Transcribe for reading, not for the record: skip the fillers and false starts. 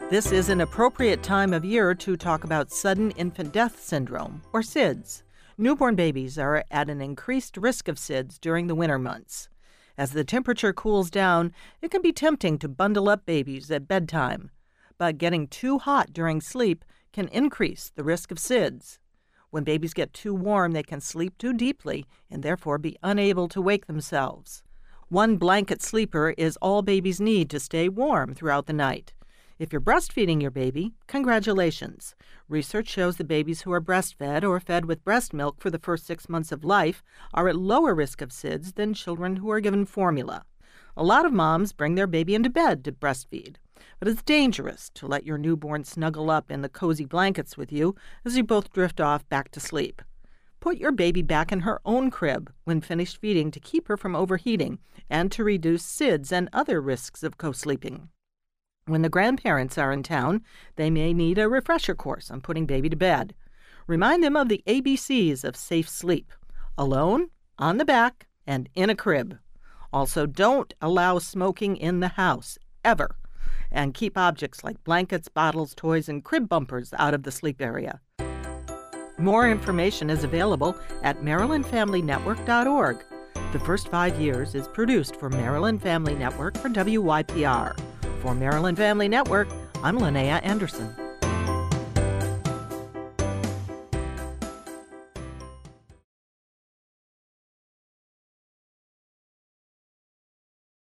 This is an appropriate time of year to talk about sudden infant death syndrome, or SIDS. Newborn babies are at an increased risk of SIDS during the winter months. As the temperature cools down, it can be tempting to bundle up babies at bedtime. But getting too hot during sleep can increase the risk of SIDS. When babies get too warm, they can sleep too deeply and therefore be unable to wake themselves. One blanket sleeper is all babies need to stay warm throughout the night. If you're breastfeeding your baby, congratulations. Research shows that babies who are breastfed or fed with breast milk for the first 6 months of life are at lower risk of SIDS than children who are given formula. A lot of moms bring their baby into bed to breastfeed, but it's dangerous to let your newborn snuggle up in the cozy blankets with you as you both drift off back to sleep. Put your baby back in her own crib when finished feeding to keep her from overheating and to reduce SIDS and other risks of co-sleeping. When the grandparents are in town, they may need a refresher course on putting baby to bed. Remind them of the ABCs of safe sleep: alone, on the back, and in a crib. Also, don't allow smoking in the house, ever. And keep objects like blankets, bottles, toys, and crib bumpers out of the sleep area. More information is available at MarylandFamilyNetwork.org. The First 5 Years is produced for Maryland Family Network for WYPR. For Maryland Family Network, I'm Linnea Anderson.